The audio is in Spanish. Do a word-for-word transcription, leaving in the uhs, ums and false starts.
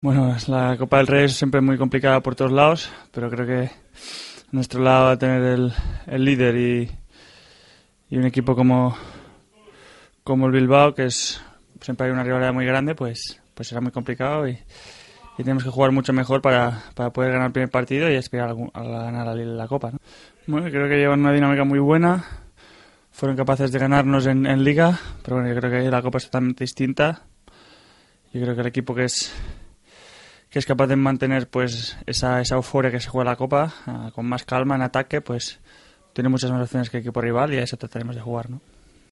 Bueno, la Copa del Rey es siempre muy complicada por todos lados, pero creo que a nuestro lado va a tener el, el líder y, y un equipo como, como el Bilbao, que es siempre hay una rivalidad muy grande, pues, pues será muy complicado y, y tenemos que jugar mucho mejor para, para poder ganar el primer partido y aspirar a, a ganar la, la Copa, ¿no? Bueno, creo que llevan una dinámica muy buena, fueron capaces de ganarnos en, en Liga, pero bueno, yo creo que la Copa es totalmente distinta. Yo creo que el equipo que es que es capaz de mantener pues esa, esa euforia que se juega la Copa uh, con más calma en ataque, pues tiene muchas más opciones que el equipo rival y a eso trataremos de jugar, ¿no?